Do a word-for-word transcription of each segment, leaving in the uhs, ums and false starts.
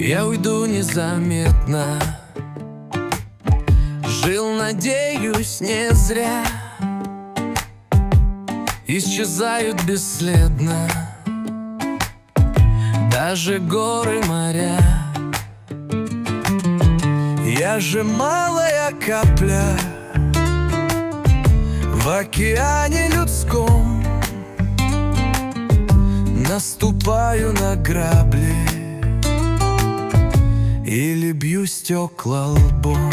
Я уйду незаметно. Жил, надеюсь, не зря. Исчезают бесследно даже горы, моря. Я же малая капля в океане людском. Наступаю на грабли или бью стекла лбом.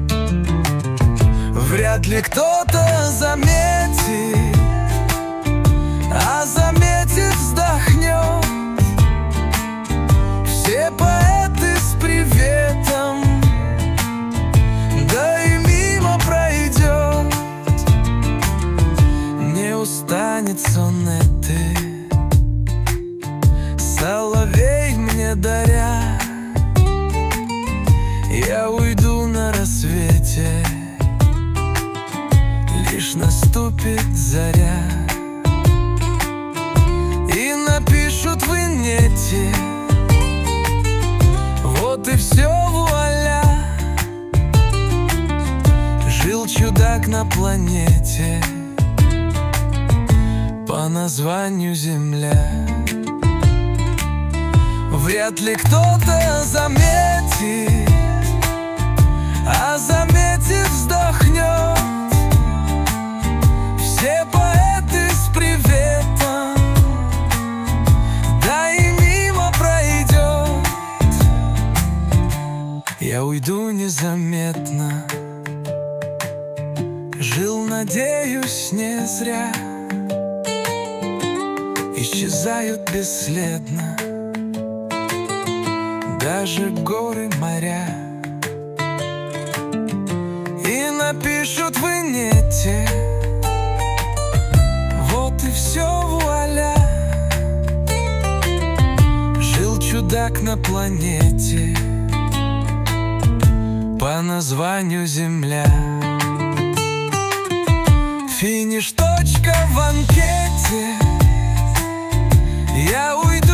Вряд ли кто-то заметит, а заметит, вздохнет. Все поэты с приветом, да и мимо пройдет. Не устанет сонеты соловей мне даря. Я уйду на рассвете, лишь наступит заря. И напишут в инете: вот и все, вуаля. Жил чудак на планете по названию Земля. Вряд ли кто-то заметит, а заметит, вздохнет. Все поэты с приветом, да и мимо пройдет. Я уйду незаметно. Жил, надеюсь, не зря. Исчезают бесследно даже горы, моря. И напишут в инете: вот и все, вуаля. Жил чудак на планете по названию Земля. Финиш, точка в анкете. Я уйду